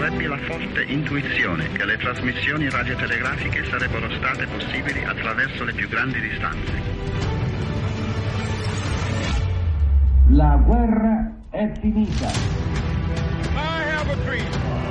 Ebbi la forte intuizione che le trasmissioni radiotelegrafiche sarebbero state possibili attraverso le più grandi distanze. La guerra è finita. I have a dream.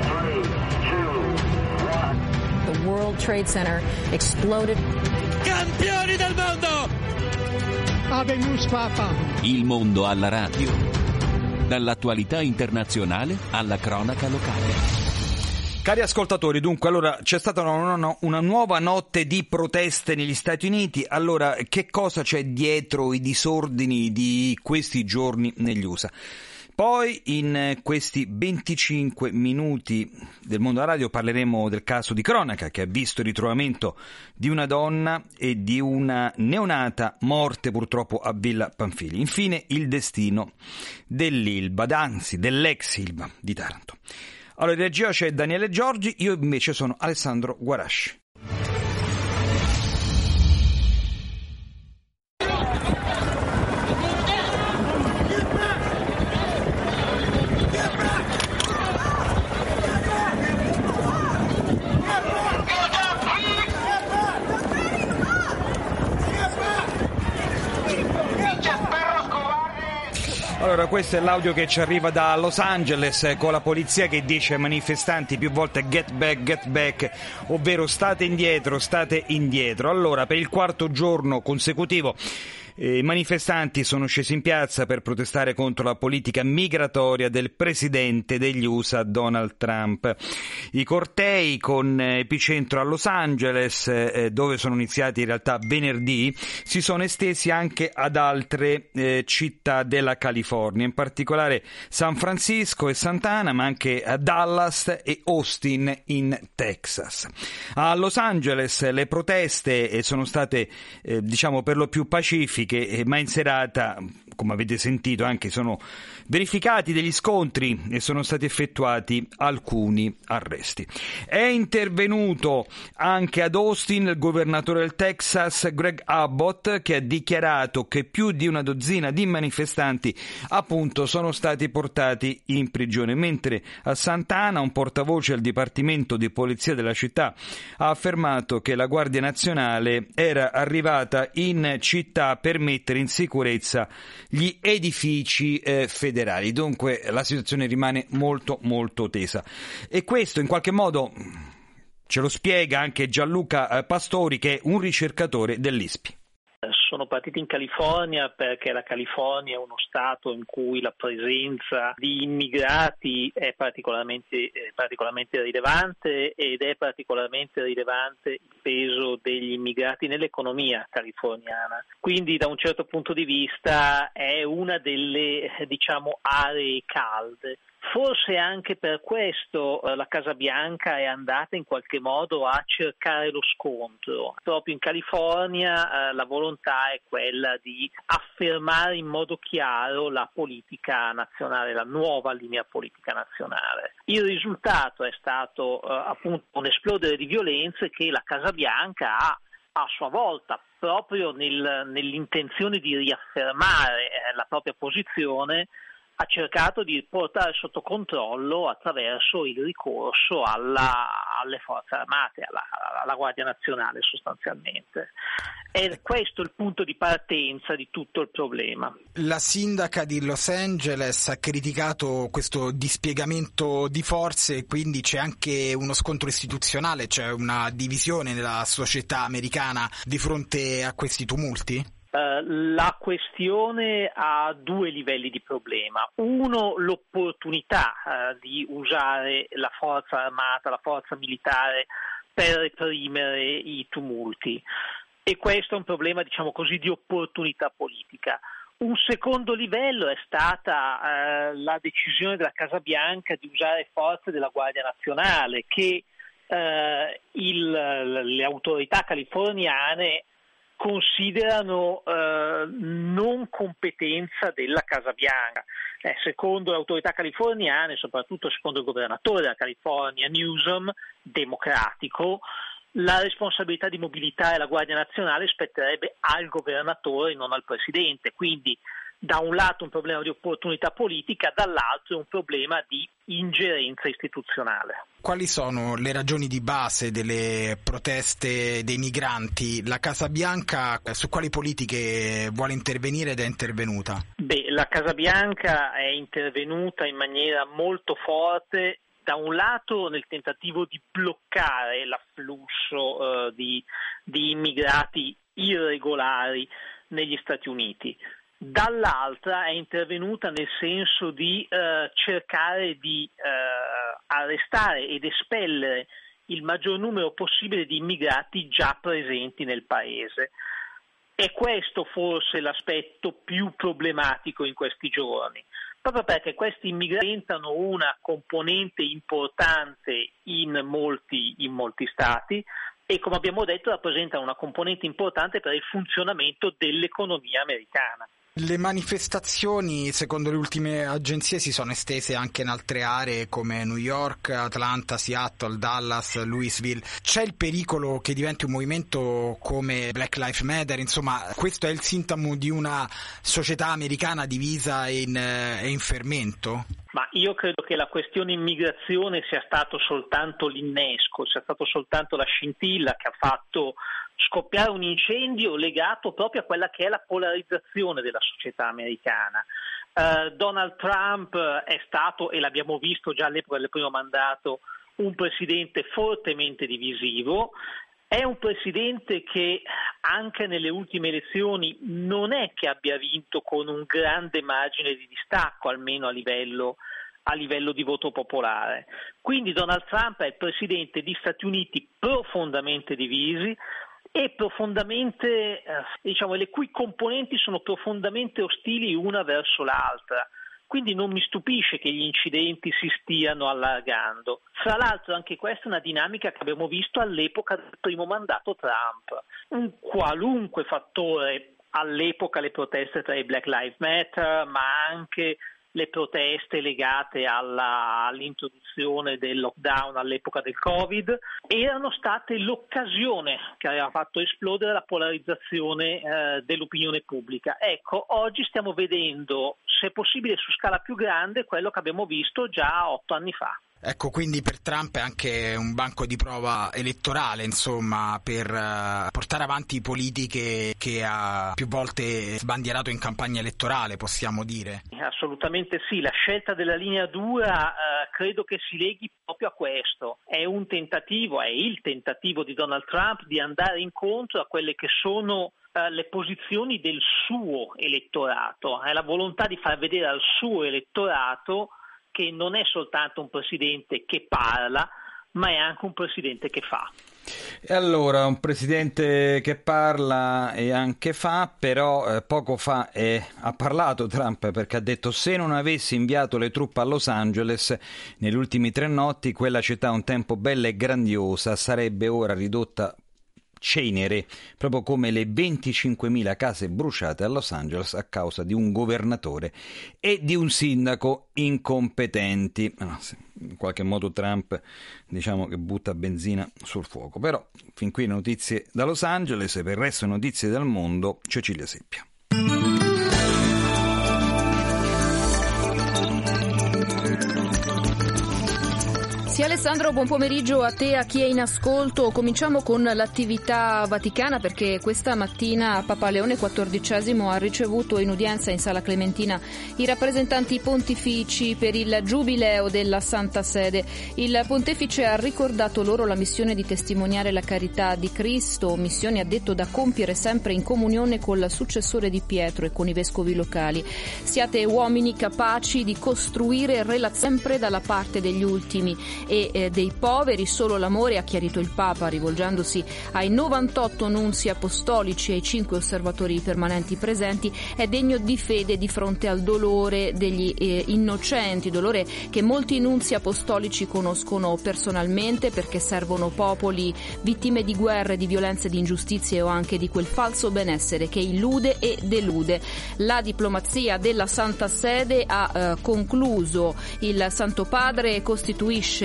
3, 2, 1. The World Trade Center exploded. Campioni del mondo! Habemus Papam. Il mondo alla radio. Dall'attualità internazionale alla cronaca locale. Cari ascoltatori, dunque, allora c'è stata una nuova notte di proteste negli Stati Uniti. Allora, che cosa c'è dietro i disordini di questi giorni negli USA? Poi in questi 25 minuti del Mondo alla Radio parleremo del caso di cronaca che ha visto il ritrovamento di una donna e di una neonata morte purtroppo a Villa Pamphili. Infine il destino dell'Ilva, anzi dell'ex Ilva di Taranto. Allora in regia c'è Daniele Giorgi, io invece sono Alessandro Guarasci. Allora, questo è l'audio che ci arriva da Los Angeles con la polizia che dice ai manifestanti più volte get back, ovvero state indietro. Allora, per il quarto giorno consecutivo i manifestanti sono scesi in piazza per protestare contro la politica migratoria del presidente degli USA Donald Trump. I cortei con epicentro a Los Angeles, dove sono iniziati in realtà venerdì, si sono estesi anche ad altre città della California, in particolare San Francisco e Sant'Ana, ma anche a Dallas e Austin in Texas. A Los Angeles le proteste sono state per lo più pacifiche, ma in serata, come avete sentito, anche sono verificati degli scontri e sono stati effettuati alcuni arresti. È intervenuto anche ad Austin il governatore del Texas Greg Abbott, che ha dichiarato che più di una dozzina di manifestanti appunto sono stati portati in prigione, mentre a Sant'Ana un portavoce del Dipartimento di Polizia della città ha affermato che la Guardia Nazionale era arrivata in città per mettere in sicurezza gli edifici federali. Dunque la situazione rimane molto molto tesa e questo in qualche modo ce lo spiega anche Gianluca Pastori, che è un ricercatore dell'ISPI. Sono partiti in California perché la California è uno stato in cui la presenza di immigrati è particolarmente rilevante ed è particolarmente rilevante il peso degli immigrati nell'economia californiana. Quindi da un certo punto di vista è una delle aree calde. Forse anche per questo la Casa Bianca è andata in qualche modo a cercare lo scontro. Proprio in California la volontà è quella di affermare in modo chiaro la politica nazionale, la nuova linea politica nazionale. Il risultato è stato appunto un esplodere di violenze che la Casa Bianca ha a sua volta, proprio nell'intenzione di riaffermare la propria posizione, ha cercato di portare sotto controllo attraverso il ricorso alle forze armate, alla Guardia Nazionale sostanzialmente. È questo il punto di partenza di tutto il problema. La sindaca di Los Angeles ha criticato questo dispiegamento di forze e quindi c'è anche uno scontro istituzionale, c'è una divisione nella società americana di fronte a questi tumulti? La questione ha due livelli di problema. Uno, l'opportunità di usare la forza armata, la forza militare per reprimere i tumulti. E questo è un problema, di opportunità politica. Un secondo livello è stata la decisione della Casa Bianca di usare forze della Guardia Nazionale che le autorità californiane considerano non competenza della Casa Bianca. Secondo le autorità californiane, soprattutto secondo il governatore della California, Newsom, democratico, la responsabilità di mobilitare la Guardia Nazionale spetterebbe al governatore e non al presidente. Quindi da un lato un problema di opportunità politica, dall'altro un problema di ingerenza istituzionale. Quali sono le ragioni di base delle proteste dei migranti? La Casa Bianca su quali politiche vuole intervenire ed è intervenuta? La Casa Bianca è intervenuta in maniera molto forte, da un lato nel tentativo di bloccare l'afflusso di immigrati irregolari negli Stati Uniti. Dall'altra è intervenuta nel senso di cercare di arrestare ed espellere il maggior numero possibile di immigrati già presenti nel paese. È questo forse l'aspetto più problematico in questi giorni, proprio perché questi immigrati diventano una componente importante in molti stati e, come abbiamo detto, rappresentano una componente importante per il funzionamento dell'economia americana. Le manifestazioni, secondo le ultime agenzie, si sono estese anche in altre aree come New York, Atlanta, Seattle, Dallas, Louisville. C'è il pericolo che diventi un movimento come Black Lives Matter? Insomma, questo è il sintomo di una società americana divisa e in fermento? Ma io credo che la questione immigrazione sia stato soltanto l'innesco, sia stato soltanto la scintilla che ha fatto scoppiare un incendio legato proprio a quella che è la polarizzazione della società americana. Donald Trump è stato, e l'abbiamo visto già all'epoca del primo mandato, un presidente fortemente divisivo. È un presidente che anche nelle ultime elezioni non è che abbia vinto con un grande margine di distacco, almeno a livello di voto popolare. Quindi Donald Trump è il presidente di Stati Uniti profondamente divisi e profondamente, le cui componenti sono profondamente ostili una verso l'altra. Quindi non mi stupisce che gli incidenti si stiano allargando. Fra l'altro anche questa è una dinamica che abbiamo visto all'epoca del primo mandato Trump. Un qualunque fattore, all'epoca le proteste tra i Black Lives Matter, ma anche le proteste legate all'introduzione del lockdown all'epoca del Covid, erano state l'occasione che aveva fatto esplodere la polarizzazione dell'opinione pubblica. Ecco, oggi stiamo vedendo, se possibile su scala più grande, quello che abbiamo visto già 8 anni fa. Ecco, quindi per Trump è anche un banco di prova elettorale, insomma, per portare avanti politiche che ha più volte sbandierato in campagna elettorale, possiamo dire. Assolutamente sì, la scelta della linea dura credo che si leghi proprio a questo. È il tentativo di Donald Trump di andare incontro a quelle che sono le posizioni del suo elettorato, è la volontà di far vedere al suo elettorato che non è soltanto un presidente che parla, ma è anche un presidente che fa. E allora, un presidente che parla e anche fa, però poco fa ha parlato Trump, perché ha detto: se non avessi inviato le truppe a Los Angeles negli ultimi 3 notti, quella città un tempo bella e grandiosa sarebbe ora ridotta cenere, proprio come le 25.000 case bruciate a Los Angeles a causa di un governatore e di un sindaco incompetenti. In qualche modo Trump, diciamo, che butta benzina sul fuoco. Però fin qui notizie da Los Angeles, e per il resto notizie dal mondo, Cecilia Seppia. Sì, Alessandro, buon pomeriggio a te, a chi è in ascolto. Cominciamo con l'attività vaticana, perché questa mattina Papa Leone XIV ha ricevuto in udienza in Sala Clementina i rappresentanti pontifici per il giubileo della Santa Sede. Il pontefice ha ricordato loro la missione di testimoniare la carità di Cristo, missione, ha detto, da compiere sempre in comunione col successore di Pietro e con i vescovi locali. Siate uomini capaci di costruire relazioni sempre dalla parte degli ultimi e dei poveri. Solo l'amore, ha chiarito il Papa, rivolgendosi ai 98 nunzi apostolici e ai 5 osservatori permanenti presenti, è degno di fede di fronte al dolore degli innocenti, dolore che molti nunzi apostolici conoscono personalmente, perché servono popoli vittime di guerre, di violenze, di ingiustizie o anche di quel falso benessere che illude e delude. La diplomazia della Santa Sede, ha concluso il Santo Padre, costituisce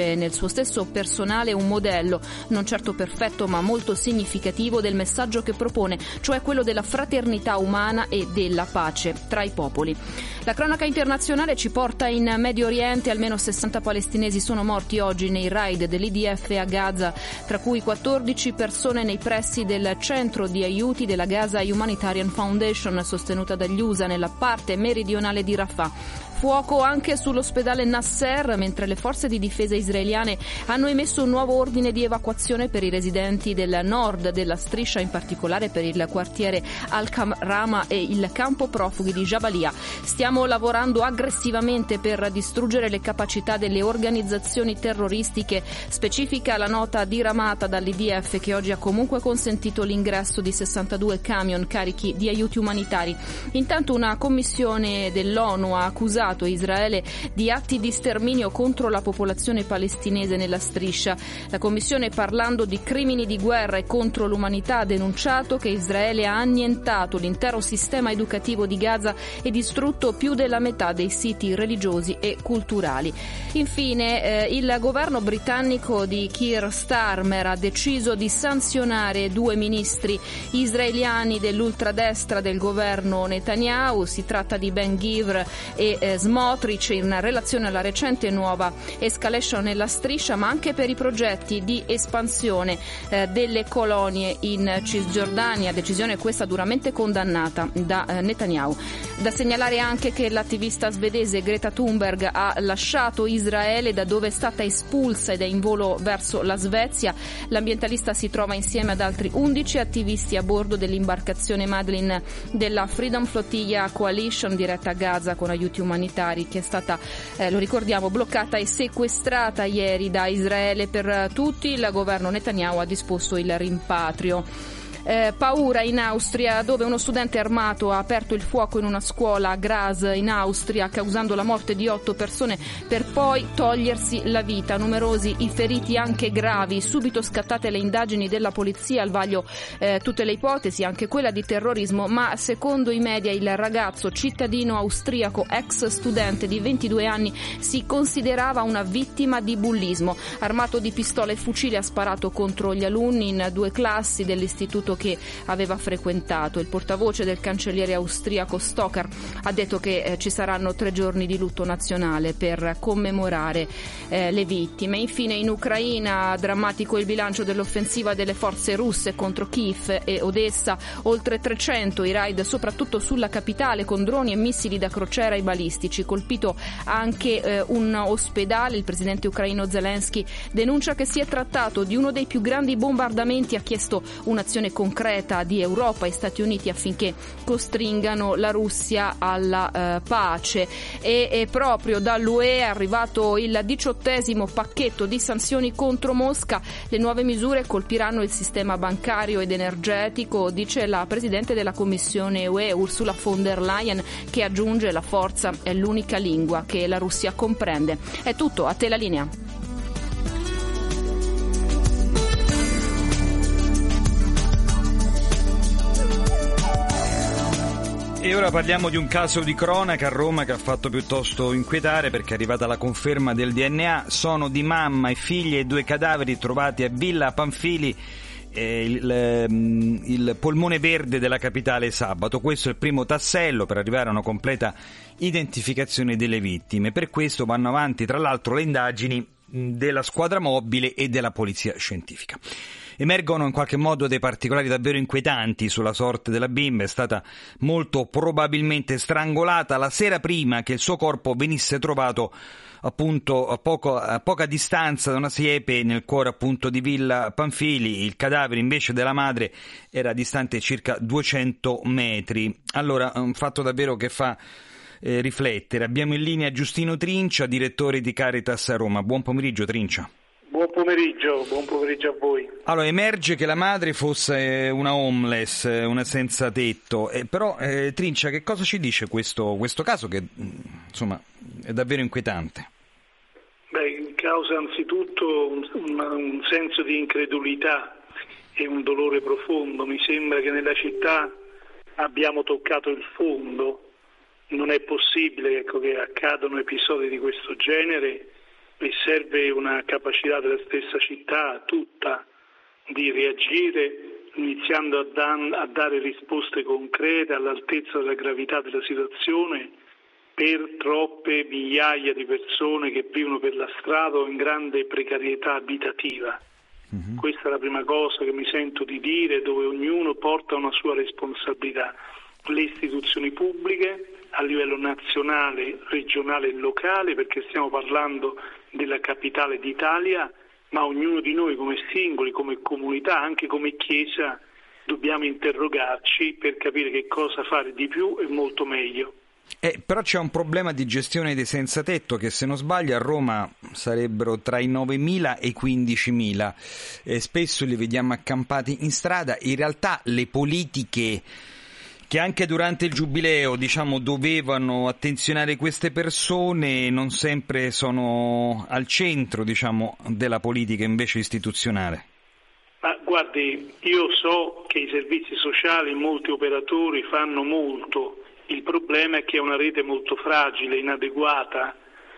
è nel suo stesso personale un modello, non certo perfetto ma molto significativo del messaggio che propone, cioè quello della fraternità umana e della pace tra i popoli. La cronaca internazionale ci porta in Medio Oriente. Almeno 60 palestinesi sono morti oggi nei raid dell'IDF a Gaza, tra cui 14 persone nei pressi del centro di aiuti della Gaza Humanitarian Foundation, sostenuta dagli USA nella parte meridionale di Rafah. Fuoco anche sull'ospedale Nasser, mentre le forze di difesa israeliane hanno emesso un nuovo ordine di evacuazione per i residenti del nord della striscia, in particolare per il quartiere Al-Rama e il campo profughi di Jabalia. Stiamo lavorando aggressivamente per distruggere le capacità delle organizzazioni terroristiche, specifica la nota diramata dall'IDF, che oggi ha comunque consentito l'ingresso di 62 camion carichi di aiuti umanitari. Intanto una commissione dell'ONU ha accusato Israele di atti di sterminio contro la popolazione palestinese nella striscia. La Commissione, parlando di crimini di guerra e contro l'umanità, ha denunciato che Israele ha annientato l'intero sistema educativo di Gaza e distrutto più della metà dei siti religiosi e culturali. Infine, il governo britannico di Keir Starmer ha deciso di sanzionare 2 ministri israeliani dell'ultradestra del governo Netanyahu. Si tratta di Ben-Gvir e Smotrich, in relazione alla recente nuova escalation nella striscia, ma anche per i progetti di espansione delle colonie in Cisgiordania, decisione questa duramente condannata da Netanyahu. Da segnalare anche che l'attivista svedese Greta Thunberg ha lasciato Israele, da dove è stata espulsa ed è in volo verso la Svezia. L'ambientalista si trova insieme ad altri 11 attivisti a bordo dell'imbarcazione Madlin della Freedom Flotilla Coalition, diretta a Gaza con aiuti umanitari, che è stata, lo ricordiamo, bloccata e sequestrata ieri da Israele. Per tutti il governo Netanyahu ha disposto il rimpatrio. Paura in Austria, dove uno studente armato ha aperto il fuoco in una scuola a Graz in Austria, causando la morte di 8 persone per poi togliersi la vita. Numerosi i feriti, anche gravi. Subito scattate le indagini della polizia, al vaglio tutte le ipotesi, anche quella di terrorismo, ma secondo i media il ragazzo cittadino austriaco, ex studente di 22 anni, si considerava una vittima di bullismo. Armato di pistola e fucile ha sparato contro gli alunni in 2 classi dell'istituto che aveva frequentato. Il portavoce del cancelliere austriaco Stocker ha detto che ci saranno 3 giorni di lutto nazionale per commemorare le vittime. Infine, in Ucraina, drammatico il bilancio dell'offensiva delle forze russe contro Kiev e Odessa. Oltre 300 i raid soprattutto sulla capitale, con droni e missili da crociera e balistici. Colpito anche un ospedale. Il presidente ucraino Zelensky denuncia che si è trattato di uno dei più grandi bombardamenti. Ha chiesto un'azione concreta di Europa e Stati Uniti affinché costringano la Russia alla pace. E proprio dall'UE è arrivato il 18° pacchetto di sanzioni contro Mosca. Le nuove misure colpiranno il sistema bancario ed energetico, dice la presidente della Commissione UE Ursula von der Leyen, che aggiunge: la forza è l'unica lingua che la Russia comprende. È tutto, a te la linea. E ora parliamo di un caso di cronaca a Roma che ha fatto piuttosto inquietare, perché è arrivata la conferma del DNA. Sono di mamma e figlie 2 cadaveri trovati a Villa Pamphili, il polmone verde della capitale, sabato. Questo è il primo tassello per arrivare a una completa identificazione delle vittime. Per questo vanno avanti, tra l'altro, le indagini della squadra mobile e della polizia scientifica. Emergono in qualche modo dei particolari davvero inquietanti sulla sorte della bimba. È stata molto probabilmente strangolata la sera prima che il suo corpo venisse trovato appunto a poca distanza da una siepe nel cuore appunto di Villa Pamphili. Il cadavere invece della madre era distante circa 200 metri. Allora, un fatto davvero che fa riflettere. Abbiamo in linea Giustino Trincia, direttore di Caritas a Roma. Buon pomeriggio, Trincia. Buon pomeriggio a voi. Allora, emerge che la madre fosse una homeless, una senza tetto, però Trincia, che cosa ci dice questo caso che insomma è davvero inquietante? Beh, causa anzitutto un senso di incredulità e un dolore profondo. Mi sembra che nella città abbiamo toccato il fondo. Non è possibile che accadano episodi di questo genere e serve una capacità della stessa città tutta di reagire, iniziando a dare risposte concrete all'altezza della gravità della situazione per troppe migliaia di persone che vivono per la strada o in grande precarietà abitativa. Questa è la prima cosa che mi sento di dire, dove ognuno porta una sua responsabilità. Le istituzioni pubbliche a livello nazionale, regionale e locale, perché stiamo parlando della capitale d'Italia, ma ognuno di noi come singoli, come comunità, anche come Chiesa, dobbiamo interrogarci per capire che cosa fare di più e molto meglio. Però c'è un problema di gestione dei senza tetto che, se non sbaglio, a Roma sarebbero tra i 9.000 e i 15.000. Spesso li vediamo accampati in strada. In realtà le politiche che anche durante il Giubileo, dovevano attenzionare queste persone non sempre sono al centro, della politica invece istituzionale. Ma guardi, io so che i servizi sociali, molti operatori fanno molto. Il problema è che è una rete molto fragile, inadeguata,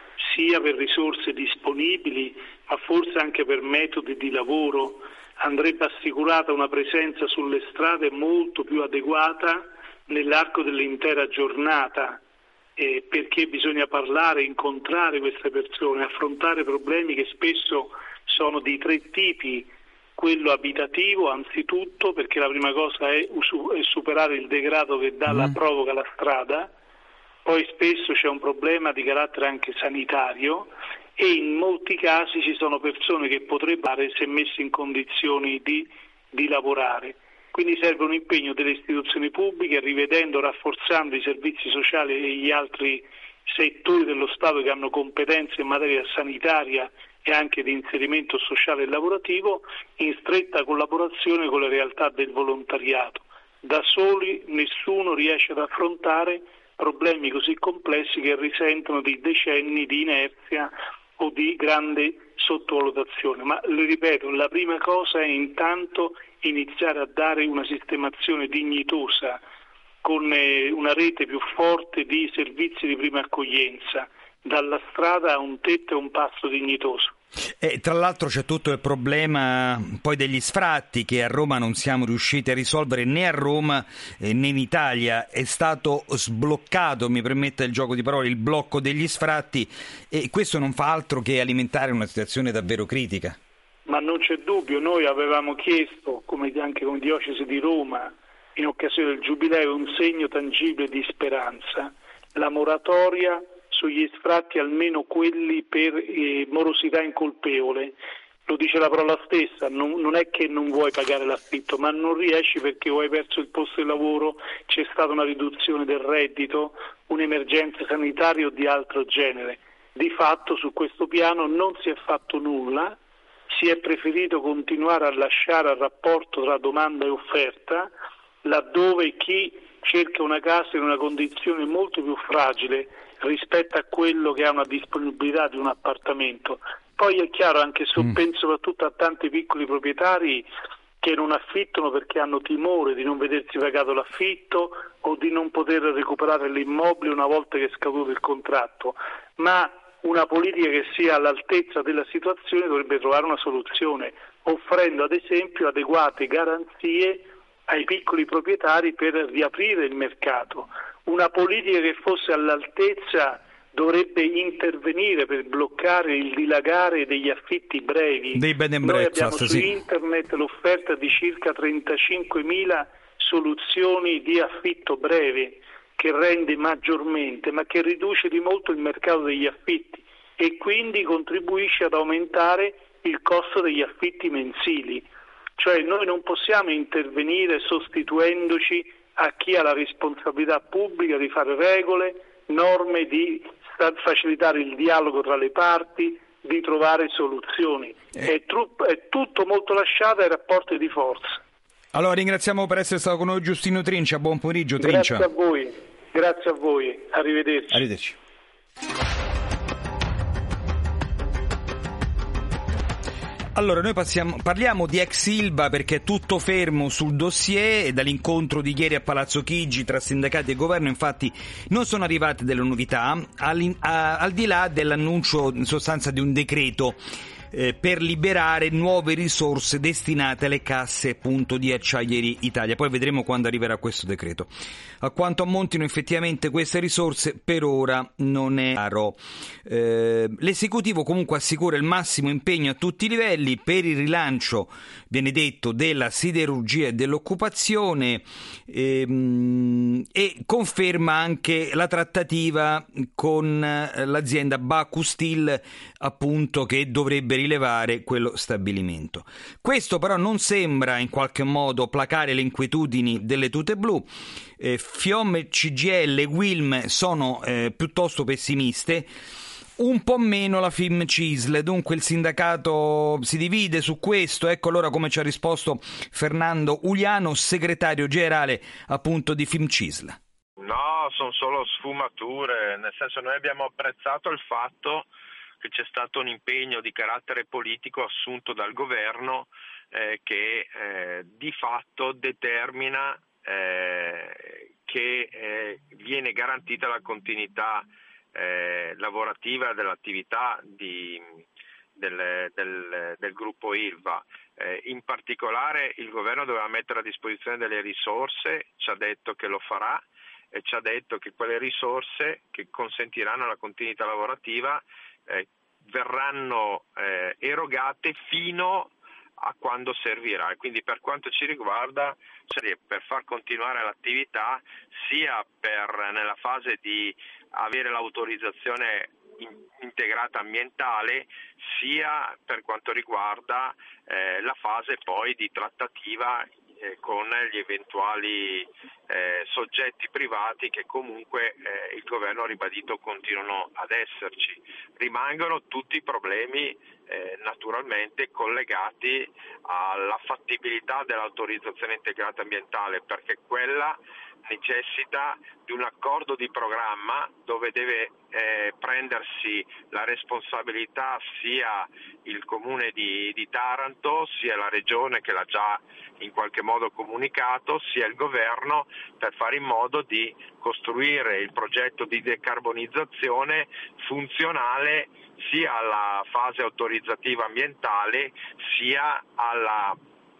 sia per risorse disponibili, ma forse anche per metodi di lavoro. Andrebbe assicurata una presenza sulle strade molto più adeguata nell'arco dell'intera giornata, perché bisogna parlare, incontrare queste persone, affrontare problemi che spesso sono di tre tipi. Quello abitativo anzitutto, perché la prima cosa è superare il degrado che provoca la strada, poi spesso c'è un problema di carattere anche sanitario e in molti casi ci sono persone che potrebbero essere messe in condizioni di lavorare. Quindi serve un impegno delle istituzioni pubbliche, rivedendo, rafforzando i servizi sociali e gli altri settori dello Stato che hanno competenze in materia sanitaria e anche di inserimento sociale e lavorativo, in stretta collaborazione con le realtà del volontariato. Da soli nessuno riesce ad affrontare problemi così complessi che risentono di decenni di inerzia o di grande sottovalutazione. Ma le ripeto, la prima cosa è intanto iniziare a dare una sistemazione dignitosa con una rete più forte di servizi di prima accoglienza, dalla strada a un tetto e un passo dignitoso. E tra l'altro c'è tutto il problema poi degli sfratti che a Roma non siamo riusciti a risolvere, né a Roma né in Italia. È stato sbloccato, mi permetta il gioco di parole, il blocco degli sfratti, e questo non fa altro che alimentare una situazione davvero critica. Ma non c'è dubbio, noi avevamo chiesto, anche come diocesi di Roma, in occasione del Giubileo, un segno tangibile di speranza, la moratoria sugli sfratti, almeno quelli per morosità incolpevole. Lo dice la parola stessa, non è che non vuoi pagare l'affitto, ma non riesci perché o hai perso il posto di lavoro, c'è stata una riduzione del reddito, un'emergenza sanitaria o di altro genere. Di fatto su questo piano non si è fatto nulla, si è preferito continuare a lasciare il rapporto tra domanda e offerta, laddove chi cerca una casa in una condizione molto più fragile rispetto a quello che ha una disponibilità di un appartamento. Poi è chiaro, anche penso soprattutto a tanti piccoli proprietari che non affittano perché hanno timore di non vedersi pagato l'affitto o di non poter recuperare l'immobile una volta che è scaduto il contratto, ma una politica che sia all'altezza della situazione dovrebbe trovare una soluzione, offrendo ad esempio adeguate garanzie ai piccoli proprietari per riaprire il mercato. Una politica che fosse all'altezza dovrebbe intervenire per bloccare il dilagare degli affitti brevi. Dei bed and Noi breakfast, abbiamo su internet l'offerta di circa 35.000 soluzioni di affitto breve, che rende maggiormente, ma che riduce di molto il mercato degli affitti e quindi contribuisce ad aumentare il costo degli affitti mensili. Cioè noi non possiamo intervenire sostituendoci a chi ha la responsabilità pubblica di fare regole, norme, di facilitare il dialogo tra le parti, di trovare soluzioni. È tutto molto lasciato ai rapporti di forza. Allora ringraziamo per essere stato con noi Giustino Trincia, buon pomeriggio Trincia. Grazie a voi, arrivederci. Arrivederci. Allora, noi parliamo di ex Ilva perché è tutto fermo sul dossier e dall'incontro di ieri a Palazzo Chigi tra sindacati e governo infatti non sono arrivate delle novità, al di là dell'annuncio in sostanza di un decreto per liberare nuove risorse destinate alle casse appunto di Acciaierie Italia. Poi vedremo quando arriverà questo decreto. A quanto ammontino effettivamente queste risorse per ora non è chiaro. L'esecutivo comunque assicura il massimo impegno a tutti i livelli per il rilancio, viene detto, della siderurgia e dell'occupazione e conferma anche la trattativa con l'azienda Baku Steel, appunto, che dovrebbe rilevare quello stabilimento. Questo però non sembra in qualche modo placare le inquietudini delle tute blu. FIOM, CGIL e UILM sono piuttosto pessimiste, un po' meno la FIMCISL, dunque il sindacato si divide su questo. Ecco allora come ci ha risposto Fernando Uliano, segretario generale appunto di FIMCISL. No, sono solo sfumature, nel senso noi abbiamo apprezzato il fatto che c'è stato un impegno di carattere politico assunto dal governo che di fatto determina che viene garantita la continuità lavorativa dell'attività del gruppo Ilva. In particolare il governo doveva mettere a disposizione delle risorse, ci ha detto che lo farà e ci ha detto che quelle risorse che consentiranno la continuità lavorativa verranno erogate fino a quando servirà, e quindi per quanto ci riguarda per far continuare l'attività sia nella fase di avere l'autorizzazione integrata ambientale, sia per quanto riguarda la fase poi di trattativa con gli eventuali soggetti privati che comunque il governo ha ribadito continuano ad esserci. Rimangono tutti i problemi naturalmente collegati alla fattibilità dell'autorizzazione integrata ambientale, perché quella necessita di un accordo di programma dove deve prendersi la responsabilità sia il comune di Taranto, sia la regione che l'ha già in qualche modo comunicato, sia il governo, per fare in modo di costruire il progetto di decarbonizzazione funzionale sia alla fase autorizzativa ambientale sia alla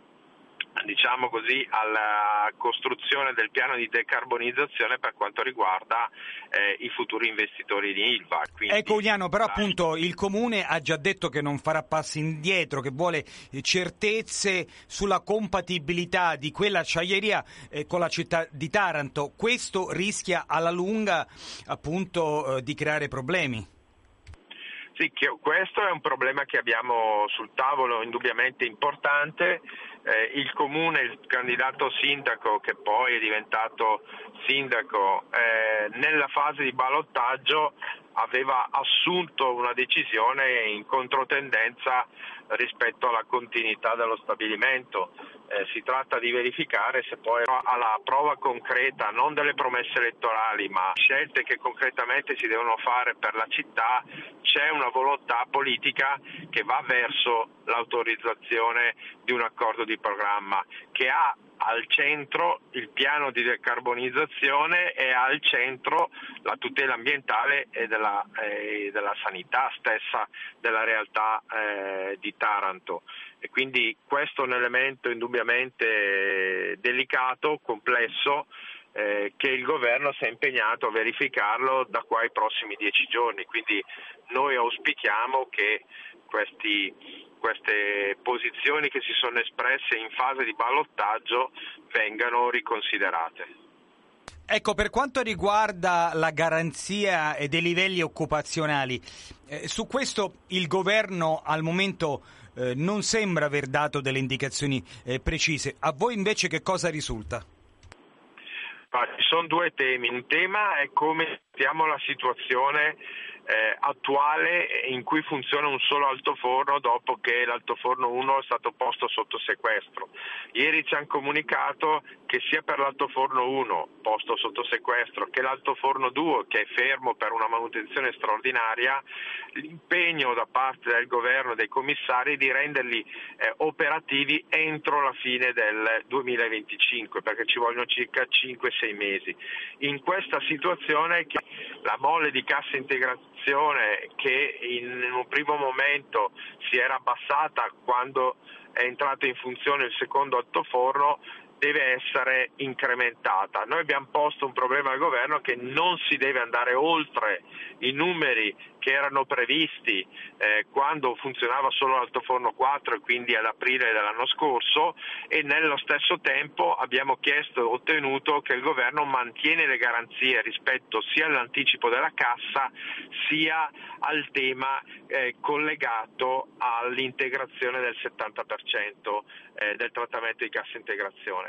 costruzione del piano di decarbonizzazione per quanto riguarda i futuri investitori di Ilva. Quindi, ecco Uliano, però appunto il Comune ha già detto che non farà passi indietro, che vuole certezze sulla compatibilità di quella acciaieria con la città di Taranto. Questo rischia alla lunga appunto di creare problemi. Sì, questo è un problema che abbiamo sul tavolo indubbiamente importante. Il comune, il candidato sindaco che poi è diventato sindaco, nella fase di ballottaggio aveva assunto una decisione in controtendenza rispetto alla continuità dello stabilimento. Si tratta di verificare se poi alla prova concreta, non delle promesse elettorali, ma scelte che concretamente si devono fare per la città, c'è una volontà politica che va verso l'autorizzazione di un accordo di programma che ha al centro il piano di decarbonizzazione e ha al centro la tutela ambientale e della sanità stessa della realtà di Taranto. E quindi questo è un elemento indubbiamente delicato, complesso, che il governo si è impegnato a verificarlo da qua ai prossimi 10 giorni. Quindi noi auspichiamo che queste posizioni che si sono espresse in fase di ballottaggio vengano riconsiderate. Ecco, per quanto riguarda la garanzia dei livelli occupazionali, su questo il governo al momento non sembra aver dato delle indicazioni precise. A voi invece che cosa risulta? Ci sono due temi. Un tema è come stiamo la situazione attuale in cui funziona un solo altoforno dopo che l'altoforno 1 è stato posto sotto sequestro. Ieri ci hanno comunicato che sia per l'altoforno 1 posto sotto sequestro che l'altoforno 2 che è fermo per una manutenzione straordinaria, l'impegno da parte del governo e dei commissari di renderli operativi entro la fine del 2025, perché ci vogliono circa 5-6 mesi. In questa situazione la mole di cassa integrazione che in un primo momento si era abbassata quando è entrato in funzione il secondo altoforno deve essere incrementata. Noi abbiamo posto un problema al governo che non si deve andare oltre i numeri che erano previsti quando funzionava solo l'altoforno 4 e quindi ad aprile dell'anno scorso, e nello stesso tempo abbiamo chiesto e ottenuto che il governo mantiene le garanzie rispetto sia all'anticipo della cassa sia al tema collegato all'integrazione del 70% del trattamento di cassa integrazione.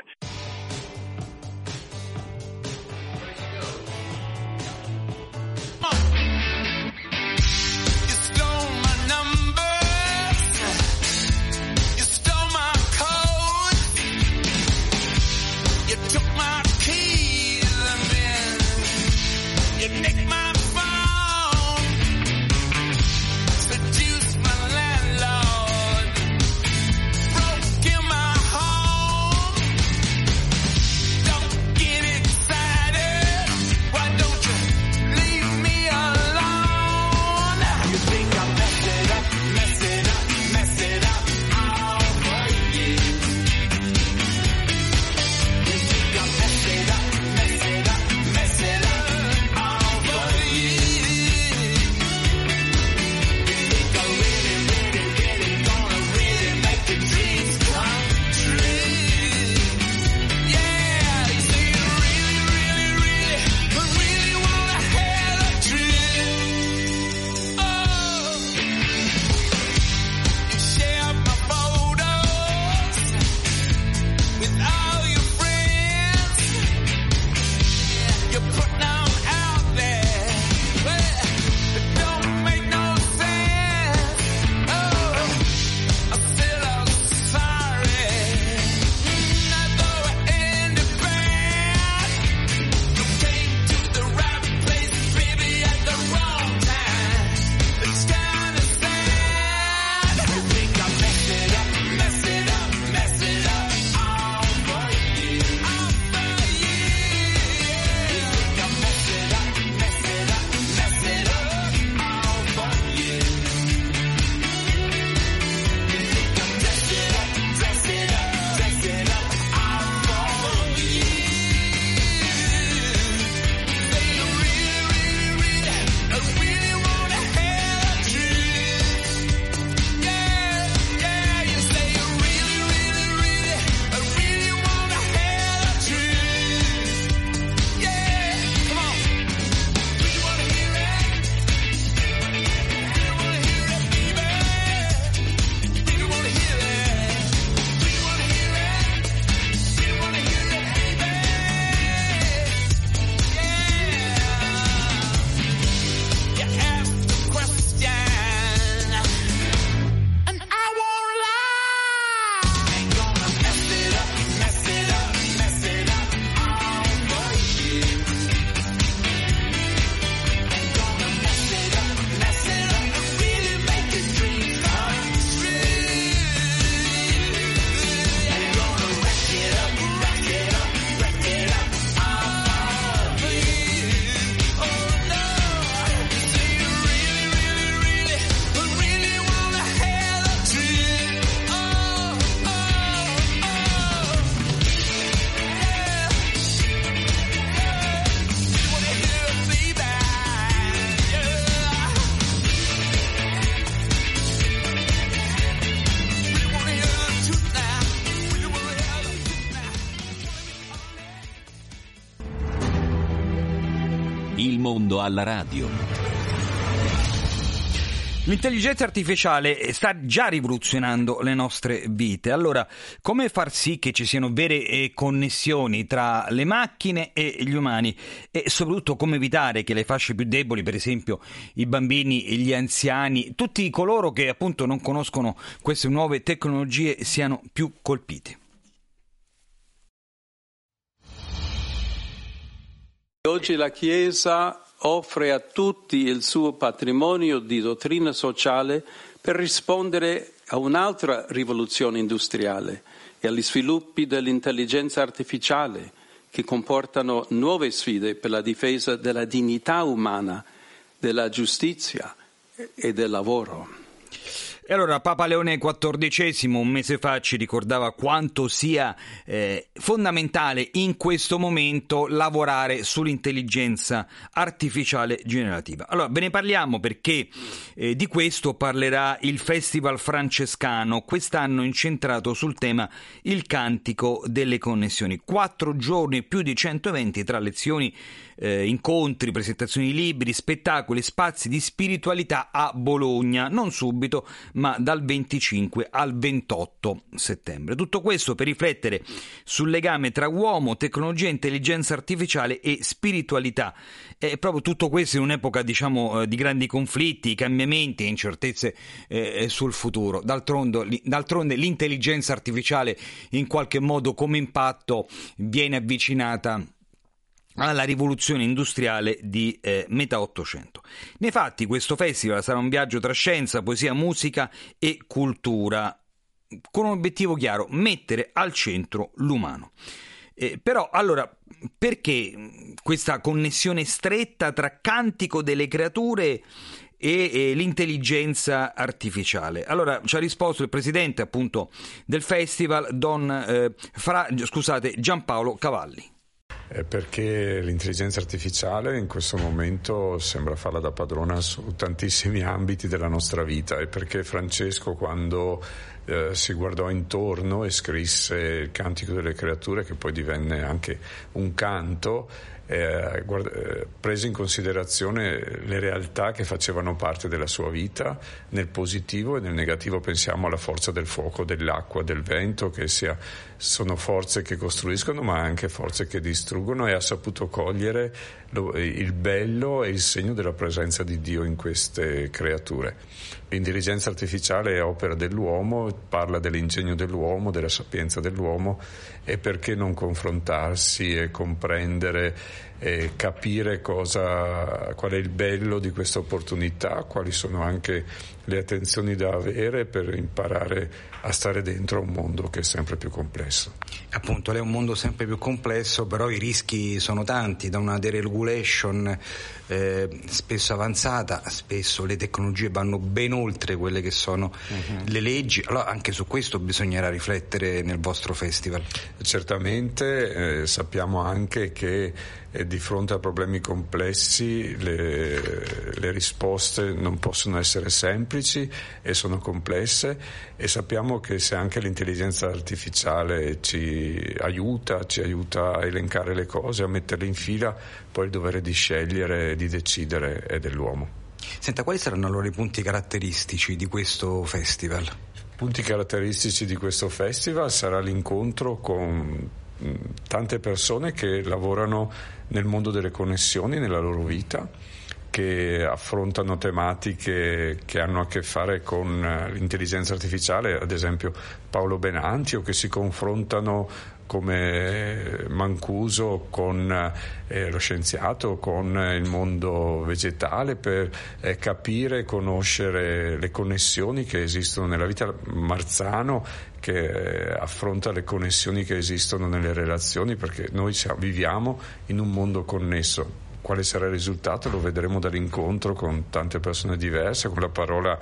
Il mondo alla radio. L'intelligenza artificiale sta già rivoluzionando le nostre vite. Allora, come far sì che ci siano vere connessioni tra le macchine e gli umani e soprattutto come evitare che le fasce più deboli, per esempio i bambini e gli anziani, tutti coloro che appunto non conoscono queste nuove tecnologie, siano più colpiti? Oggi la Chiesa offre a tutti il suo patrimonio di dottrina sociale per rispondere a un'altra rivoluzione industriale e agli sviluppi dell'intelligenza artificiale che comportano nuove sfide per la difesa della dignità umana, della giustizia e del lavoro. E allora Papa Leone XIV un mese fa ci ricordava quanto sia fondamentale in questo momento lavorare sull'intelligenza artificiale generativa. Allora ve ne parliamo perché di questo parlerà il Festival Francescano, quest'anno incentrato sul tema Il Cantico delle Connessioni. 4 giorni e più di 100 eventi tra lezioni, incontri, presentazioni di libri, spettacoli, spazi di spiritualità a Bologna, non subito ma dal 25 al 28 settembre. Tutto questo per riflettere sul legame tra uomo, tecnologia, intelligenza artificiale e spiritualità. E proprio tutto questo in un'epoca di grandi conflitti, cambiamenti e incertezze sul futuro. D'altronde l'intelligenza artificiale in qualche modo come impatto viene avvicinata alla rivoluzione industriale di metà Ottocento. Nei fatti questo festival sarà un viaggio tra scienza, poesia, musica e cultura, con un obiettivo chiaro: mettere al centro l'umano. Però allora perché questa connessione stretta tra cantico delle creature e l'intelligenza artificiale? Allora ci ha risposto il presidente appunto del festival Giampaolo Cavalli. Perché l'intelligenza artificiale in questo momento sembra farla da padrona su tantissimi ambiti della nostra vita, e perché Francesco, quando si guardò intorno e scrisse il Cantico delle Creature, che poi divenne anche un canto, prese in considerazione le realtà che facevano parte della sua vita, nel positivo e nel negativo. Pensiamo alla forza del fuoco, dell'acqua, del vento, che sono forze che costruiscono ma anche forze che distruggono, e ha saputo cogliere il bello e il segno della presenza di Dio in queste creature. L'intelligenza artificiale è opera dell'uomo, parla dell'ingegno dell'uomo, della sapienza dell'uomo, e perché non confrontarsi e comprendere e capire qual è il bello di questa opportunità, quali sono anche le attenzioni da avere per imparare a stare dentro a un mondo che è sempre più complesso. Appunto, è un mondo sempre più complesso, però i rischi sono tanti, da una deregulation spesso avanzata, spesso le tecnologie vanno ben oltre quelle che sono le leggi. Allora anche su questo bisognerà riflettere nel vostro festival. Certamente, sappiamo anche che di fronte a problemi complessi le risposte non possono essere semplici e sono complesse, e sappiamo che se anche l'intelligenza artificiale ci aiuta a elencare le cose, a metterle in fila, poi il dovere di scegliere e di decidere è dell'uomo. Senta, quali saranno allora i punti caratteristici di questo festival? Punti caratteristici di questo festival sarà l'incontro con tante persone che lavorano nel mondo delle connessioni nella loro vita, che affrontano tematiche che hanno a che fare con l'intelligenza artificiale, ad esempio Paolo Benanti, o che si confrontano come Mancuso con lo scienziato, con il mondo vegetale, per capire e conoscere le connessioni che esistono nella vita. Marzano, che affronta le connessioni che esistono nelle relazioni, perché noi viviamo in un mondo connesso. Quale sarà il risultato lo vedremo dall'incontro con tante persone diverse, con la parola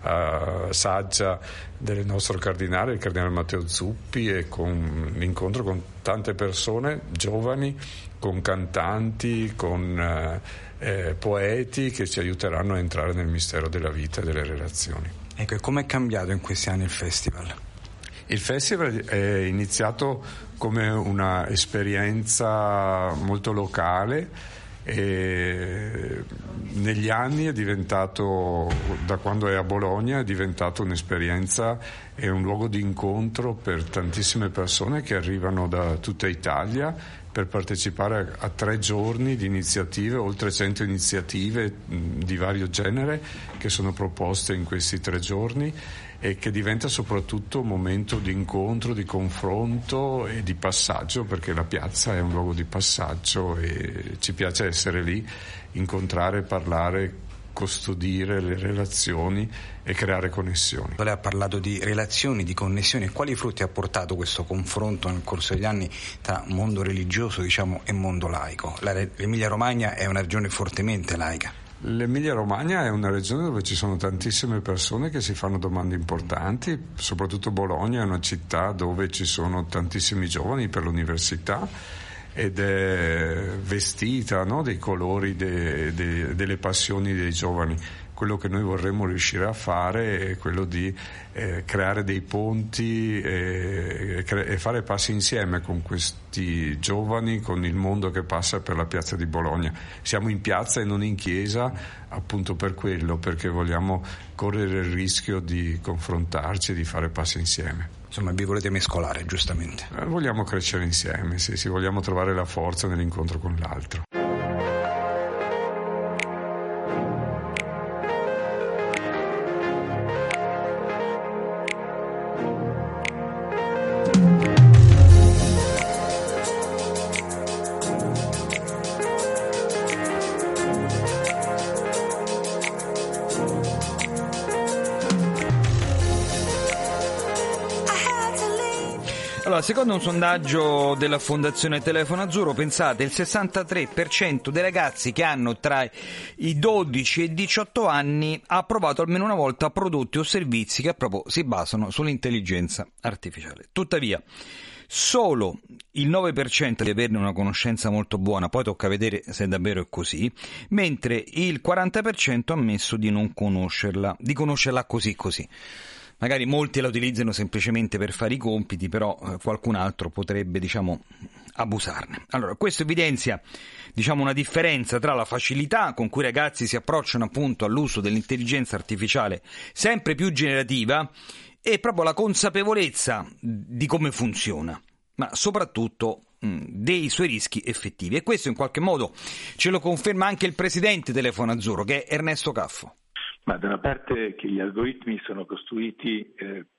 saggia del nostro cardinale, il cardinale Matteo Zuppi, e con l'incontro con tante persone giovani, con cantanti, con poeti che ci aiuteranno a entrare nel mistero della vita e delle relazioni. Ecco, e com'è cambiato in questi anni il festival? Il festival è iniziato come una esperienza molto locale, E negli anni è diventato, da quando è a Bologna, è diventato un'esperienza e un luogo di incontro per tantissime persone che arrivano da tutta Italia per partecipare a 3 giorni di iniziative, oltre 100 iniziative di vario genere che sono proposte in questi 3 giorni, e che diventa soprattutto un momento di incontro, di confronto e di passaggio, perché la piazza è un luogo di passaggio e ci piace essere lì, incontrare, parlare, custodire le relazioni e creare connessioni. Lei ha parlato di relazioni, di connessioni. Quali frutti ha portato questo confronto nel corso degli anni tra mondo religioso, e mondo laico? L'Emilia Romagna è una regione fortemente laica. L'Emilia Romagna è una regione dove ci sono tantissime persone che si fanno domande importanti, soprattutto Bologna è una città dove ci sono tantissimi giovani per l'università ed è vestita, no, dei colori delle passioni dei giovani. Quello che noi vorremmo riuscire a fare è quello di creare dei ponti e fare passi insieme con questi giovani, con il mondo che passa per la piazza di Bologna. Siamo in piazza e non in chiesa appunto per quello, perché vogliamo correre il rischio di confrontarci e di fare passi insieme. Insomma, vi volete mescolare, giustamente. Vogliamo crescere insieme, sì, vogliamo trovare la forza nell'incontro con l'altro. Allora, secondo un sondaggio della Fondazione Telefono Azzurro, pensate, il 63% dei ragazzi che hanno tra i 12 e i 18 anni ha provato almeno una volta prodotti o servizi che proprio si basano sull'intelligenza artificiale. Tuttavia, solo il 9% di averne una conoscenza molto buona, poi tocca vedere se davvero è così, mentre il 40% ha ammesso di non conoscerla, di conoscerla così. Magari molti la utilizzano semplicemente per fare i compiti, però qualcun altro potrebbe, abusarne. Allora, questo evidenzia, una differenza tra la facilità con cui i ragazzi si approcciano appunto all'uso dell'intelligenza artificiale sempre più generativa e proprio la consapevolezza di come funziona, ma soprattutto dei suoi rischi effettivi. E questo in qualche modo ce lo conferma anche il presidente Telefono Azzurro, che è Ernesto Caffo. Ma da una parte che gli algoritmi sono costruiti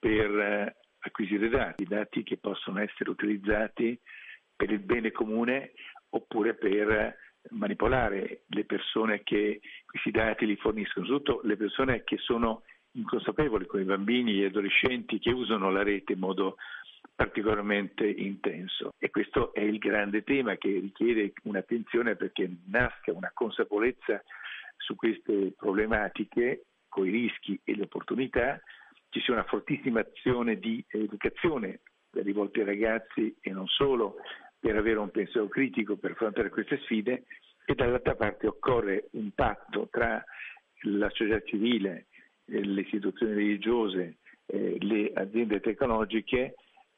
per acquisire dati che possono essere utilizzati per il bene comune oppure per manipolare le persone che questi dati li forniscono, soprattutto le persone che sono inconsapevoli, come i bambini e gli adolescenti che usano la rete in modo particolarmente intenso. E questo è il grande tema che richiede un'attenzione perché nasca una consapevolezza su queste problematiche, con i rischi e le opportunità, ci sia una fortissima azione di educazione rivolta ai ragazzi e non solo, per avere un pensiero critico per affrontare queste sfide, e dall'altra parte occorre un patto tra la società civile, le istituzioni religiose, le aziende tecnologiche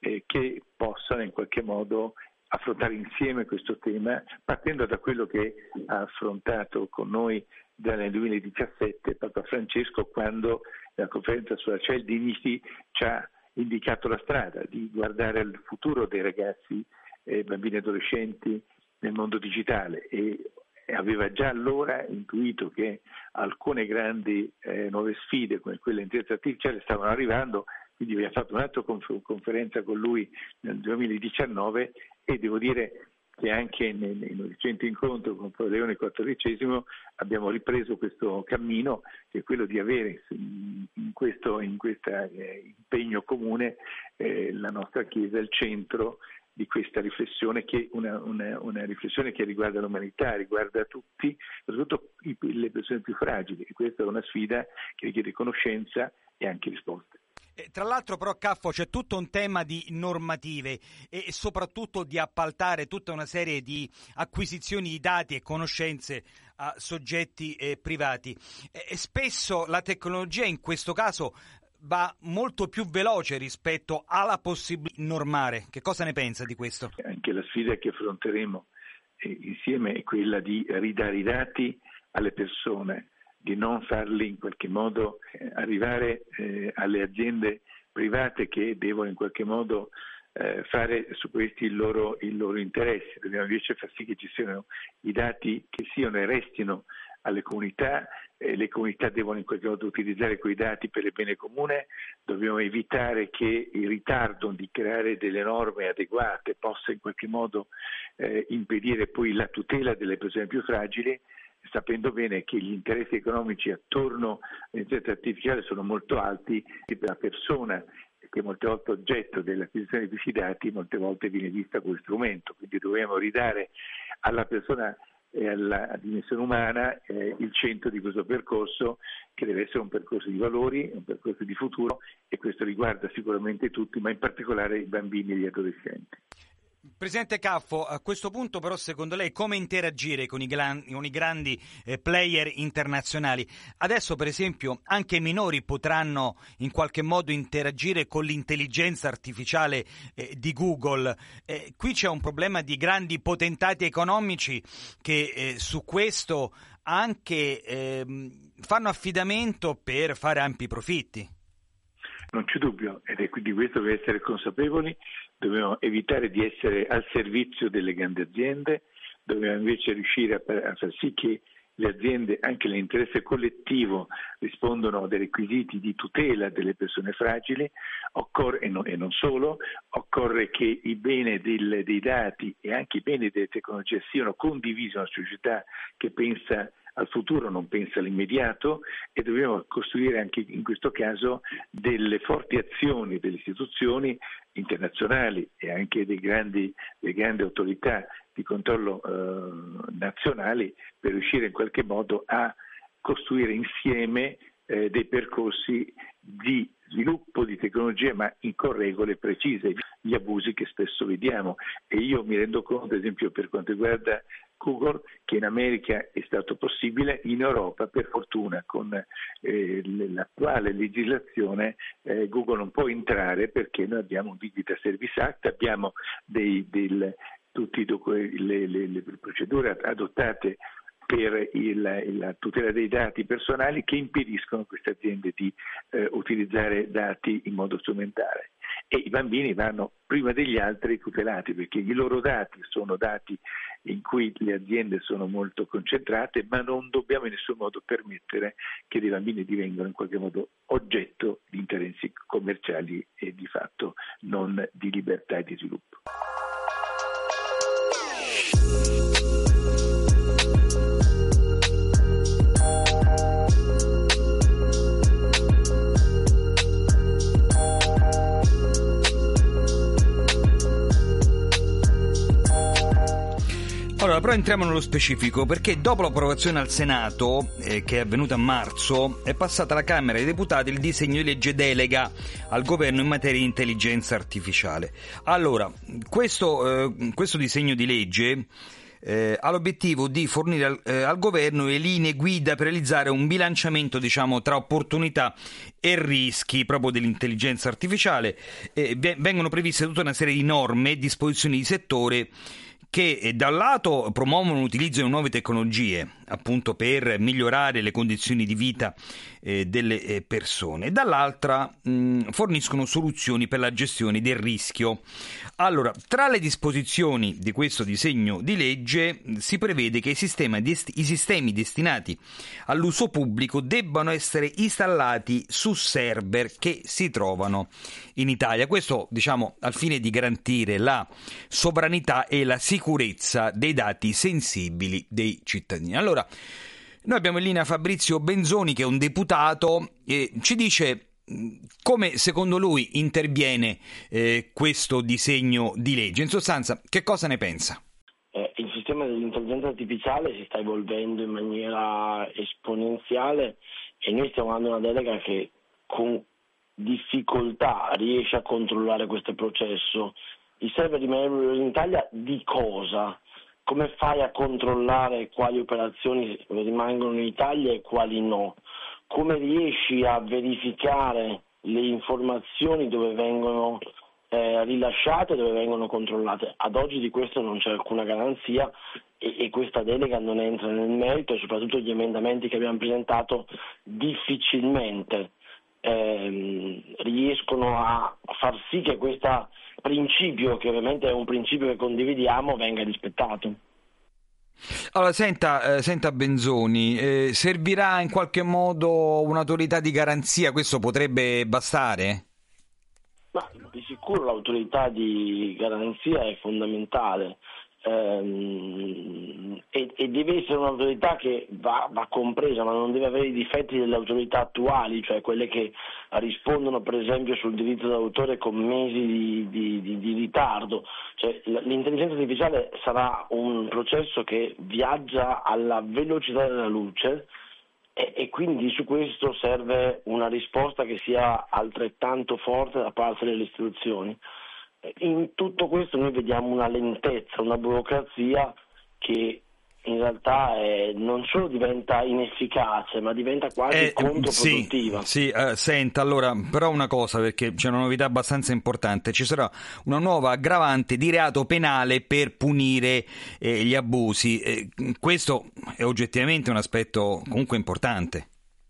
che possano in qualche modo affrontare insieme questo tema, partendo da quello che ha affrontato con noi nel 2017 Papa Francesco, quando la conferenza sulla Child Dignity ci ha indicato la strada di guardare al futuro dei ragazzi, bambini e adolescenti nel mondo digitale, e aveva già allora intuito che alcune grandi nuove sfide come quelle dell'intelligenza artificiale stavano arrivando. Quindi abbiamo fatto un'altra conferenza con lui nel 2019 e devo dire che anche nel recente incontro con Leone XIV abbiamo ripreso questo cammino, che è quello di avere in questo impegno comune la nostra Chiesa al centro di questa riflessione, che è una riflessione che riguarda l'umanità, riguarda tutti, soprattutto le persone più fragili, e questa è una sfida che richiede conoscenza e anche risposte. Tra l'altro però, Caffo, c'è tutto un tema di normative e soprattutto di appaltare tutta una serie di acquisizioni di dati e conoscenze a soggetti privati. Spesso la tecnologia in questo caso va molto più veloce rispetto alla possibilità di normare. Che cosa ne pensa di questo? Anche la sfida che affronteremo insieme è quella di ridare i dati alle persone, di non farli in qualche modo arrivare alle aziende private che devono in qualche modo fare su questi il loro interesse. Dobbiamo invece far sì che ci siano i dati che siano e restino alle comunità, le comunità devono in qualche modo utilizzare quei dati per il bene comune, dobbiamo evitare che il ritardo di creare delle norme adeguate possa in qualche modo impedire poi la tutela delle persone più fragili, sapendo bene che gli interessi economici attorno all'intelligenza artificiale sono molto alti e per la persona che è molte volte oggetto dell'acquisizione di questi dati, molte volte viene vista come strumento, quindi dobbiamo ridare alla persona e alla dimensione umana il centro di questo percorso, che deve essere un percorso di valori, un percorso di futuro, e questo riguarda sicuramente tutti, ma in particolare i bambini e gli adolescenti. Presidente Caffo, a questo punto però secondo lei come interagire con i grandi player internazionali? Adesso per esempio anche i minori potranno in qualche modo interagire con l'intelligenza artificiale di Google. Qui c'è un problema di grandi potentati economici che su questo anche fanno affidamento per fare ampi profitti. Non c'è dubbio, ed è quindi questo che deve essere consapevoli. Dobbiamo evitare di essere al servizio delle grandi aziende, dobbiamo invece riuscire a far sì che le aziende, anche nell'interesse collettivo, rispondano a dei requisiti di tutela delle persone fragili, e non solo, occorre che i beni dei dati e anche i beni delle tecnologie siano condivisi in una società che pensa al futuro, non pensa all'immediato, e dobbiamo costruire anche in questo caso delle forti azioni delle istituzioni internazionali e anche delle grandi autorità di controllo nazionali per riuscire in qualche modo a costruire insieme dei percorsi di sviluppo di tecnologie, ma con regole precise, gli abusi che spesso vediamo. E io mi rendo conto, ad esempio, per quanto riguarda Google, che in America è stato possibile, in Europa per fortuna con l'attuale legislazione Google non può entrare, perché noi abbiamo un Digital Service Act, abbiamo tutte le procedure adottate per la tutela dei dati personali che impediscono a queste aziende di utilizzare dati in modo strumentale. E i bambini vanno prima degli altri tutelati, perché i loro dati sono dati in cui le aziende sono molto concentrate, ma non dobbiamo in nessun modo permettere che dei bambini divengano in qualche modo oggetto di interessi commerciali e di fatto non di libertà e di sviluppo. Allora, però entriamo nello specifico, perché dopo l'approvazione al Senato, che è avvenuta a marzo, è passata alla Camera dei Deputati il disegno di legge delega al governo in materia di intelligenza artificiale. Allora, questo disegno di legge ha l'obiettivo di fornire al governo le linee guida per realizzare un bilanciamento, tra opportunità e rischi proprio dell'intelligenza artificiale. Vengono previste tutta una serie di norme e disposizioni di settore che da un lato promuovono l'utilizzo di nuove tecnologie, appunto per migliorare le condizioni di vita delle persone, e dall'altra forniscono soluzioni per la gestione del rischio. Allora, tra le disposizioni di questo disegno di legge si prevede che i sistemi destinati all'uso pubblico debbano essere installati su server che si trovano in Italia. Questo, al fine di garantire la sovranità e la sicurezza dei dati sensibili dei cittadini. Allora, noi abbiamo in linea Fabrizio Benzoni, che è un deputato, e ci dice come secondo lui interviene questo disegno di legge. In sostanza, che cosa ne pensa? Il sistema dell'intelligenza artificiale si sta evolvendo in maniera esponenziale e noi stiamo dando una delega che con difficoltà riesce a controllare questo processo. I server rimangono in Italia di cosa? Come fai a controllare quali operazioni rimangono in Italia e quali no? Come riesci a verificare le informazioni dove vengono rilasciate e dove vengono controllate? Ad oggi di questo non c'è alcuna garanzia e questa delega non entra nel merito, e soprattutto gli emendamenti che abbiamo presentato difficilmente riescono a far sì che questo principio, che ovviamente è un principio che condividiamo, venga rispettato. Allora, senta Benzoni, servirà in qualche modo un'autorità di garanzia? Questo potrebbe bastare? Ma di sicuro l'autorità di garanzia è fondamentale, e deve essere un'autorità che va compresa, ma non deve avere i difetti delle autorità attuali, cioè quelle che rispondono per esempio sul diritto d'autore con mesi di ritardo. Cioè, l'intelligenza artificiale sarà un processo che viaggia alla velocità della luce, e quindi su questo serve una risposta che sia altrettanto forte da parte delle istituzioni. In tutto questo noi vediamo una lentezza, una burocrazia che in realtà non solo diventa inefficace, ma diventa quasi controproduttiva. Senta, allora, però una cosa, perché c'è una novità abbastanza importante: ci sarà una nuova aggravante di reato penale per punire gli abusi. Questo è oggettivamente un aspetto comunque importante.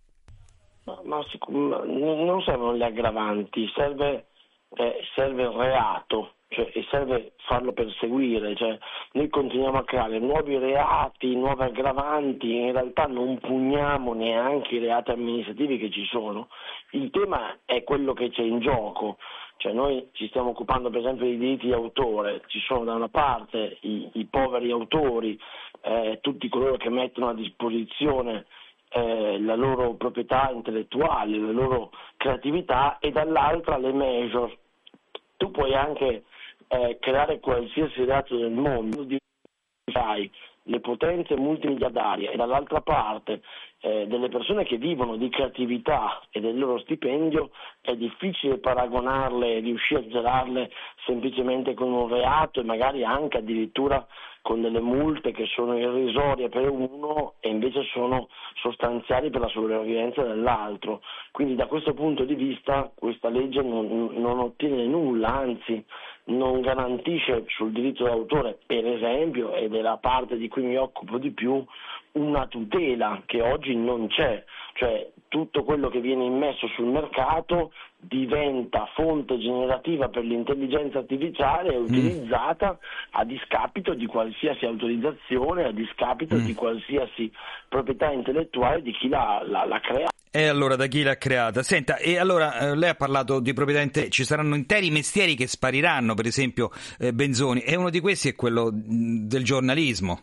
Ma non servono le aggravanti, serve il reato, e serve farlo perseguire. Cioè, noi continuiamo a creare nuovi reati, nuove aggravanti, in realtà non pugniamo neanche i reati amministrativi che ci sono. Il tema è quello che c'è in gioco. Cioè, noi ci stiamo occupando per esempio dei diritti di autore, ci sono da una parte i poveri autori, tutti coloro che mettono a disposizione la loro proprietà intellettuale, la loro creatività, e dall'altra le major. Tu puoi anche creare qualsiasi reato del mondo, hai le potenze multimiliardarie e dall'altra parte delle persone che vivono di creatività e del loro stipendio, è difficile paragonarle, riuscire a zerarle semplicemente con un reato, e magari anche addirittura con delle multe che sono irrisorie per uno e invece sono sostanziali per la sopravvivenza dell'altro. Quindi da questo punto di vista questa legge non ottiene nulla, anzi non garantisce sul diritto d'autore, per esempio, ed è la parte di cui mi occupo di più, una tutela che oggi non c'è. Cioè, tutto quello che viene immesso sul mercato diventa fonte generativa per l'intelligenza artificiale e utilizzata a discapito di qualsiasi autorizzazione, a discapito di qualsiasi proprietà intellettuale di chi l'ha creata. E allora, da chi l'ha creata? Senta, e allora lei ha parlato di proprietà ci saranno interi mestieri che spariranno, per esempio Benzoni, e uno di questi è quello del giornalismo.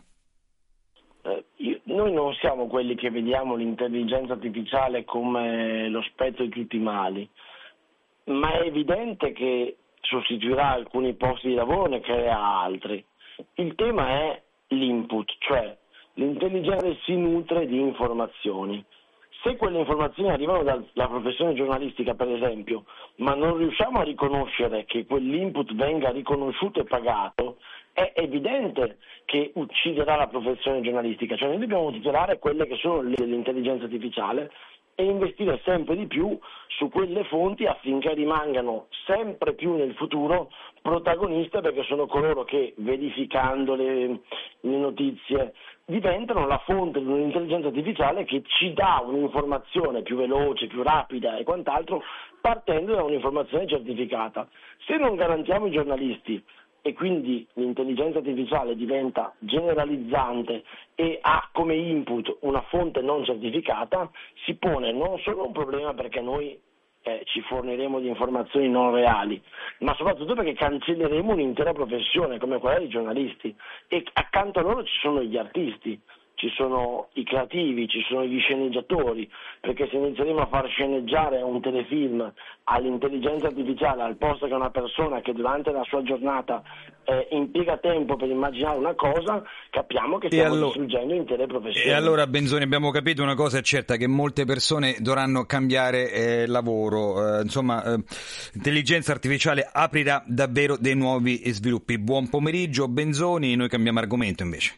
Noi non siamo quelli che vediamo l'intelligenza artificiale come lo spettro di tutti i mali, ma è evidente che sostituirà alcuni posti di lavoro, ne crea altri. Il tema è l'input, cioè l'intelligenza si nutre di informazioni. Se quelle informazioni arrivano dalla professione giornalistica, per esempio, ma non riusciamo a riconoscere che quell'input venga riconosciuto e pagato, è evidente che ucciderà la professione giornalistica. Cioè, noi dobbiamo tutelare quelle che sono l'intelligenza artificiale e investire sempre di più su quelle fonti affinché rimangano sempre più nel futuro protagoniste, perché sono coloro che, verificando le notizie, diventano la fonte di un'intelligenza artificiale che ci dà un'informazione più veloce, più rapida e quant'altro, partendo da un'informazione certificata. Se non garantiamo i giornalisti e quindi l'intelligenza artificiale diventa generalizzante e ha come input una fonte non certificata, si pone non solo un problema perché noi ci forniremo di informazioni non reali, ma soprattutto perché cancelleremo un'intera professione come quella dei giornalisti, e accanto a loro ci sono gli artisti, ci sono i creativi, ci sono gli sceneggiatori, perché se inizieremo a far sceneggiare un telefilm all'intelligenza artificiale al posto che una persona che durante la sua giornata impiega tempo per immaginare una cosa, capiamo che stiamo distruggendo intere professioni. E allora, Benzoni, abbiamo capito una cosa è certa, che molte persone dovranno cambiare lavoro. L'intelligenza artificiale aprirà davvero dei nuovi sviluppi. Buon pomeriggio Benzoni, noi cambiamo argomento invece.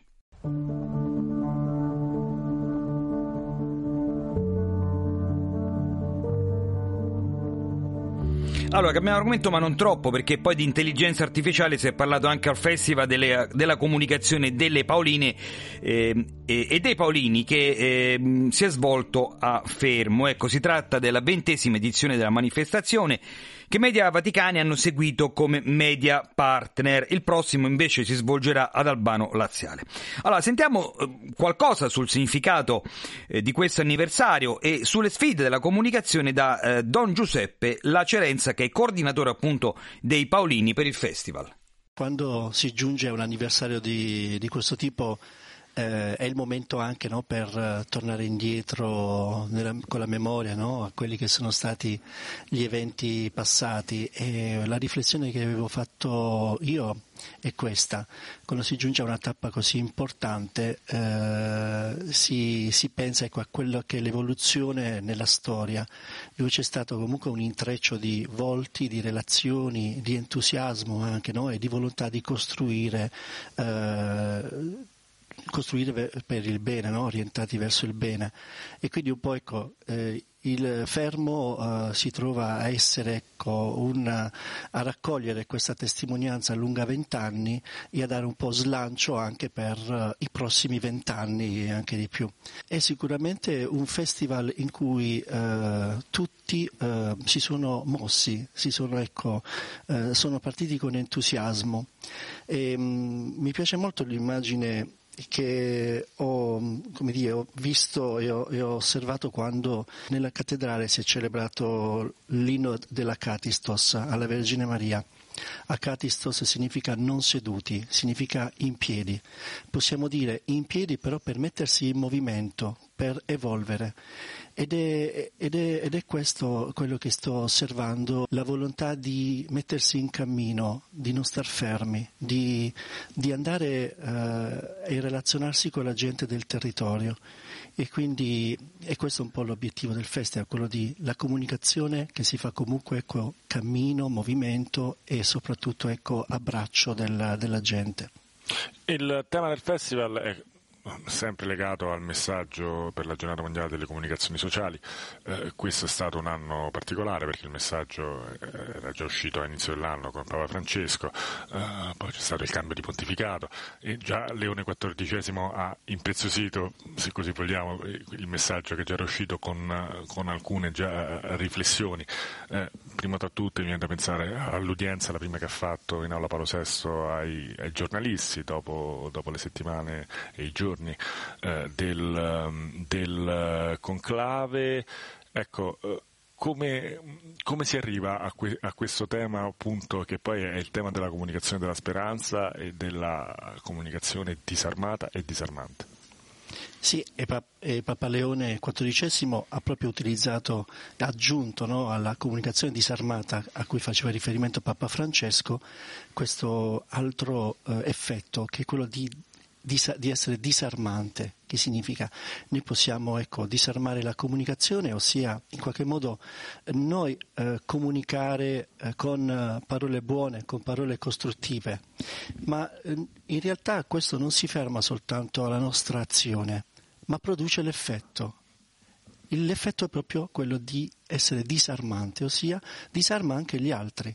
Allora, cambiamo argomento, ma non troppo, perché poi di intelligenza artificiale si è parlato anche al Festival della comunicazione delle Pauline e dei Paolini che si è svolto a Fermo. Ecco, si tratta della 20ª edizione della manifestazione che Media Vaticani hanno seguito come media partner. Il prossimo invece si svolgerà ad Albano Laziale. Allora, sentiamo qualcosa sul significato di questo anniversario e sulle sfide della comunicazione da Don Giuseppe Lacerenza, che è coordinatore appunto dei Paolini per il festival. Quando si giunge a un anniversario di questo tipo è il momento anche, no, per tornare indietro con la memoria, no, a quelli che sono stati gli eventi passati, e la riflessione che avevo fatto io è questa: quando si giunge a una tappa così importante si pensa, ecco, a quello che è l'evoluzione nella storia, dove c'è stato comunque un intreccio di volti, di relazioni, di entusiasmo anche, no, e di volontà di costruire per il bene, no? Orientati verso il bene, e quindi un po', ecco, il Fermo si trova a essere, ecco, a raccogliere questa testimonianza lunga 20 anni e a dare un po' slancio anche per i prossimi 20 anni e anche di più. È sicuramente un festival in cui tutti si sono mossi, sono partiti con entusiasmo, e mi piace molto l'immagine che ho visto e ho osservato quando nella cattedrale si è celebrato l'inno dell'Akatistos alla Vergine Maria. Akatistos significa non seduti, significa in piedi. Possiamo dire in piedi però per mettersi in movimento, per evolvere. Ed è questo quello che sto osservando, la volontà di mettersi in cammino, di non star fermi, di andare e relazionarsi con la gente del territorio. E quindi è questo un po' l'obiettivo del festival, quello di la comunicazione che si fa comunque, ecco, cammino, movimento e soprattutto, ecco, abbraccio della gente. Il tema del festival è sempre legato al messaggio per la giornata mondiale delle comunicazioni sociali. Questo è stato un anno particolare perché il messaggio era già uscito all'inizio dell'anno con Papa Francesco, poi c'è stato il cambio di pontificato e già Leone XIV ha impreziosito, se così vogliamo, il messaggio che già era uscito con alcune già riflessioni. Prima tra tutte mi viene da pensare all'udienza, la prima che ha fatto in aula Paolo VI ai giornalisti dopo le settimane e i giorni del conclave. Ecco, come si arriva a questo tema, appunto, che poi è il tema della comunicazione della speranza e della comunicazione disarmata e disarmante? Sì, e Papa Leone XIV ha proprio aggiunto, no, alla comunicazione disarmata a cui faceva riferimento Papa Francesco, questo altro effetto, che è quello di essere disarmante, che significa noi possiamo, ecco, disarmare la comunicazione, ossia in qualche modo noi comunicare con parole buone, con parole costruttive, ma in realtà questo non si ferma soltanto alla nostra azione, ma produce l'effetto. L'effetto è proprio quello di essere disarmante, ossia disarma anche gli altri.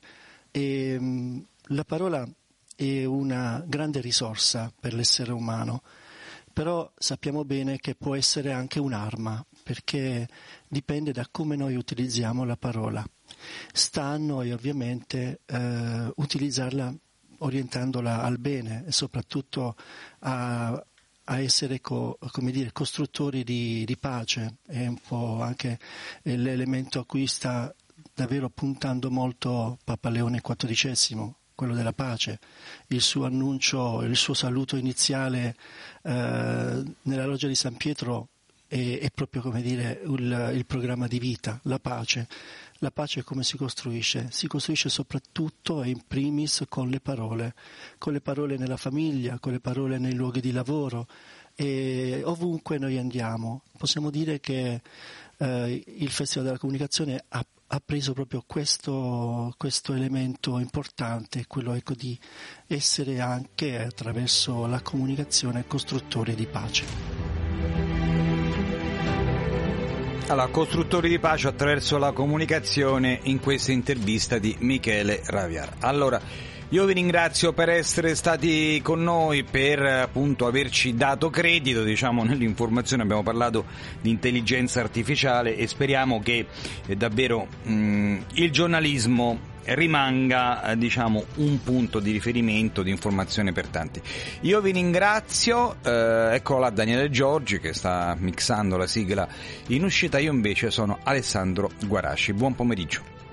E la parola è una grande risorsa per l'essere umano, però sappiamo bene che può essere anche un'arma, perché dipende da come noi utilizziamo la parola. Sta a noi ovviamente utilizzarla orientandola al bene e soprattutto a essere costruttori di pace. È un po' anche l'elemento a cui sta davvero puntando molto Papa Leone XIV, quello della pace. Il suo annuncio, il suo saluto iniziale nella loggia di San Pietro è proprio, come dire, il programma di vita, la pace. La pace come si costruisce? Si costruisce soprattutto e in primis con le parole nella famiglia, con le parole nei luoghi di lavoro e ovunque noi andiamo. Possiamo dire che il Festival della Comunicazione ha preso proprio questo elemento importante, quello, ecco, di essere anche attraverso la comunicazione costruttori di pace. Allora, costruttori di pace attraverso la comunicazione in questa intervista di Michele Raviar. Allora, io vi ringrazio per essere stati con noi, per appunto averci dato credito, diciamo, nell'informazione. Abbiamo parlato di intelligenza artificiale e speriamo che davvero il giornalismo rimanga, diciamo, un punto di riferimento, di informazione per tanti. Io vi ringrazio, ecco là Daniele Giorgi che sta mixando la sigla in uscita, io invece sono Alessandro Guarasci. Buon pomeriggio.